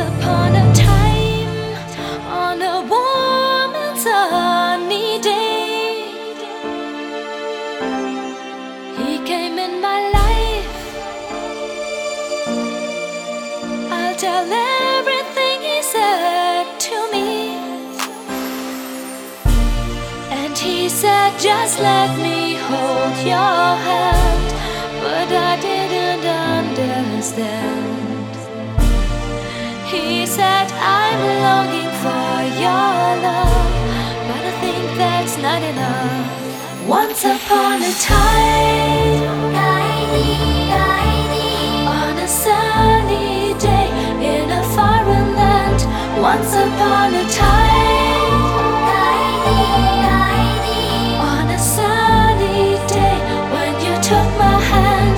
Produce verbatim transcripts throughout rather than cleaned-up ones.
upon a time, on a warm and sunny day, he came in my life. I'll tell everything he said to me. And he said, just let me hold your hand. But I didn't understand. He said, I'm longing for your love, but I think that's not enough. Once upon a time, on a sunny day in a foreign land. Once upon a time, on a sunny day when you took my hand.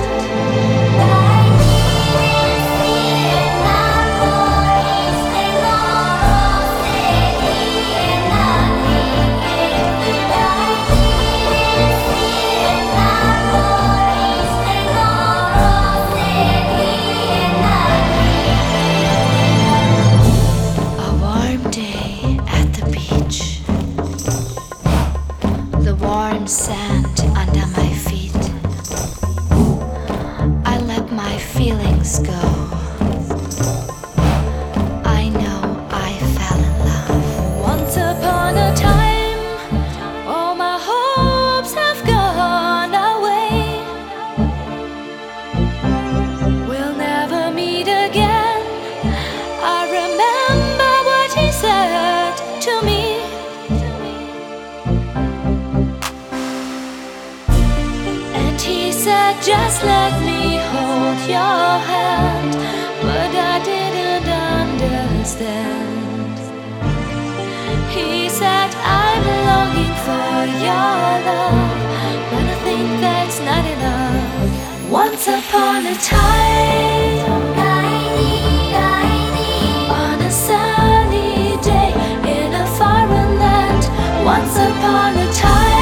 Sand under my feet. I let my feelings go. I know I fell in love. Once upon a time, all my hopes have gone away. We'll never meet again. I remember what he said to me. He said, just let me hold your hand. But I didn't understand. He said, I'm longing for your love, but I think that's not enough. Once upon a time, on a sunny day in a foreign land. Once upon a time,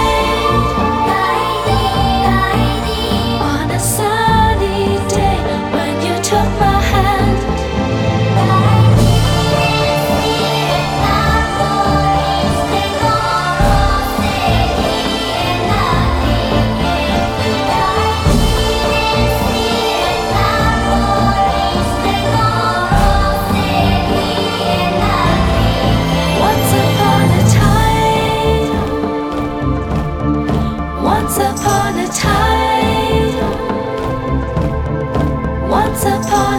once upon a time, once upon